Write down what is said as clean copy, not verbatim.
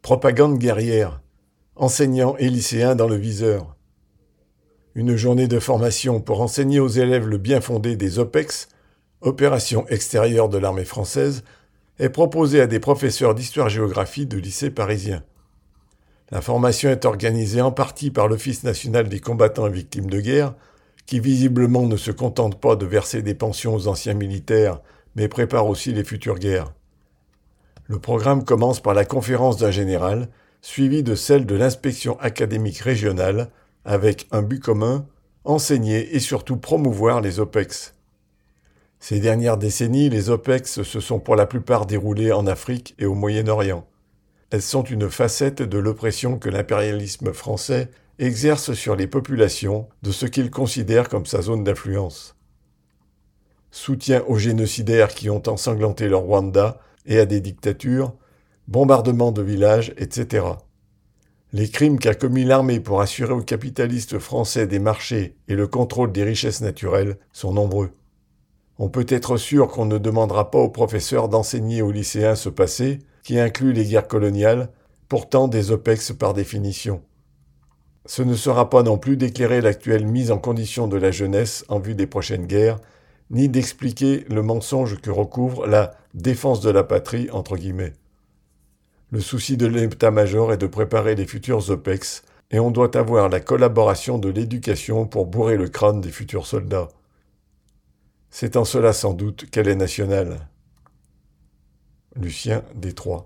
Propagande guerrière. Enseignants et lycéens dans le viseur. Une journée de formation pour enseigner aux élèves le bien fondé des OPEX, opérations extérieures de l'armée française, est proposée à des professeurs d'histoire-géographie de lycées parisiens. La formation est organisée en partie par l'Office national des combattants et victimes de guerre, qui visiblement ne se contente pas de verser des pensions aux anciens militaires, mais prépare aussi les futures guerres. Le programme commence par la conférence d'un général, suivie de celle de l'inspection académique régionale, avec un but commun, enseigner et surtout promouvoir les OPEX. Ces dernières décennies, les OPEX se sont pour la plupart déroulées en Afrique et au Moyen-Orient. Elles sont une facette de l'oppression que l'impérialisme français exerce sur les populations de ce qu'il considère comme sa zone d'influence. Soutien aux génocidaires qui ont ensanglanté le Rwanda et à des dictatures, bombardements de villages, etc. Les crimes qu'a commis l'armée pour assurer aux capitalistes français des marchés et le contrôle des richesses naturelles sont nombreux. On peut être sûr qu'on ne demandera pas aux professeurs d'enseigner aux lycéens ce passé, qui inclut les guerres coloniales, pourtant des OPEX par définition. Ce ne sera pas non plus d'éclairer l'actuelle mise en condition de la jeunesse en vue des prochaines guerres, ni d'expliquer le mensonge que recouvre la « défense de la patrie » entre guillemets. Le souci de l'état-major est de préparer les futurs OPEX, et on doit avoir la collaboration de l'éducation pour bourrer le crâne des futurs soldats. C'est en cela sans doute qu'elle est nationale. Lucien Détroit.